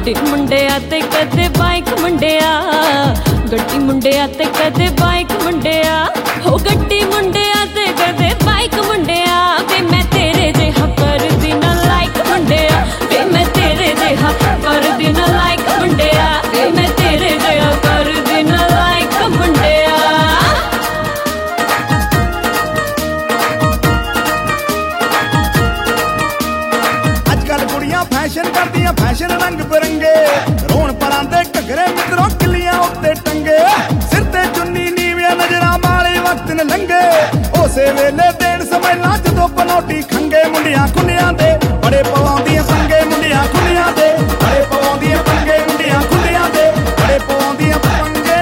ਗੱਡੀ ਮੁੰਡਿਆ ਤੇ ਕਦੇ ਬਾਈਕ ਮੁੰਡਿਆ, ਗੱਡੀ ਮੁੰਡਿਆ ਤੇ ਕਦੇ ਬਾਈਕ ਮੁੰਡਿਆ, ਹੋ ਗੱਡੀ ਮੁੰਡਿਆ ਤੇ ਕਦੇ ਬਾਈਕ ਮੁੰਡਿਆ। ਵੇ ਮੈਂ ਤੇਰੇ ਜਿਹਾ ਕਰਦੀ ਨਾ ਲਾਈਕ ਮੁੰਡਿਆ, ਵੇ ਮੈਂ ਤੇਰੇ ਜਿਹਾ ਕਰਦੀ ਨਾ ਲਾਈਕ ਮੁੰਡਿਆ, ਵੇ ਮੈਂ ਤੇਰੇ ਜਿਹਾ ਕਰਦੀ ਨਾ ਲਾਈਕ ਮੁੰਡਿਆ। फैशन करदियां फैशन रंग बिरंगे, रोण परां दे घगरे मित्रों किलियां उत्ते टंगे, सिर ते चुन्नी नीवियां नजरां वाले वक्त न लंघे। उसे वेले देण समझना जदों पनौटी खंगे, मुंडियां खुंडियां दे बड़े पवाउंदियां पंगे, मुंडियां खुंडियां दे बड़े पवाउंदियां पंगे, मुंडियां खुंडियां दे बड़े पवाउंदियां पंगे।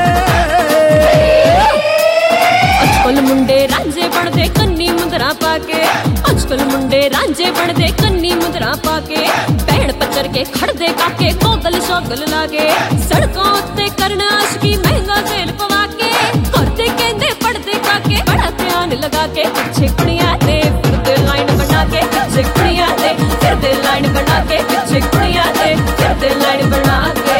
अजकल मुंडे रांझे बनदे कन्नी मुंदरा पाके, अजकल मुंडे रांझे बनदे कन्नी मुंदरा पाके, भैण पचर के खड़दे काके गोगल शोगल लागे, सड़कों उत्ते करना आशकी महंगा तेल पवा के, करदे कहंदे पढ़दे काके बड़ा ध्यान लगा के, पीछे कुड़ियां दे फिरदे लाइन बना के, पीछे कुड़ियां दे फिरदे लाइन बना के, पीछे कुड़ियां दे फिरदे लाइन बना के।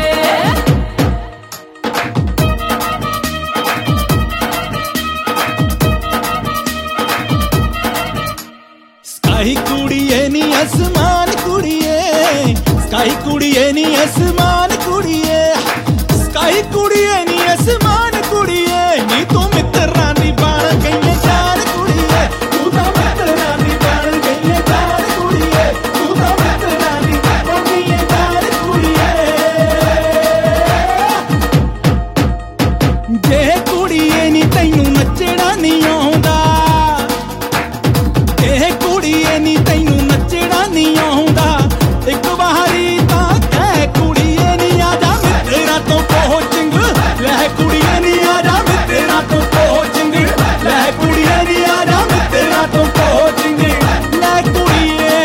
स्काई कुड़िए नी आसमान कुड़िए, स्काई कुड़िए नी आसमान कुड़िए, स्काई कुड़िए नी आसमान कुड़िए, नी तू मित्तरां दी बन गई जान कुड़िए, तू तां मित्तरां दी बन गई जान कुड़िए, तू तां मित्तरां दी बन गई जान कुड़िए। जे कुड़िए नी तैनू नचना नहीं आउंदा, कुड़िए नी तैनू नचना नहीं आउंदा, एक बारी तां कह कुड़िए नी आजा मित्तरां तो कोचिंग लै, कुड़िए नी आजा मित्तरां तो कोचिंग लै, कुड़िए नी आजा मित्तरां तो कोचिंग लै कुड़िए।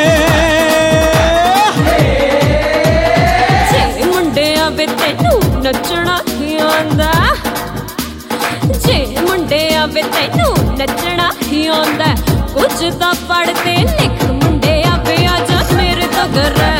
जे मुंडिया वे तैनू नचना ही आंदा, जे मुंडिया वे तैनू नचना ही आंदा, कुछ तां पढ़ते लिख मुंडिया वे आजा मेरे तो घर।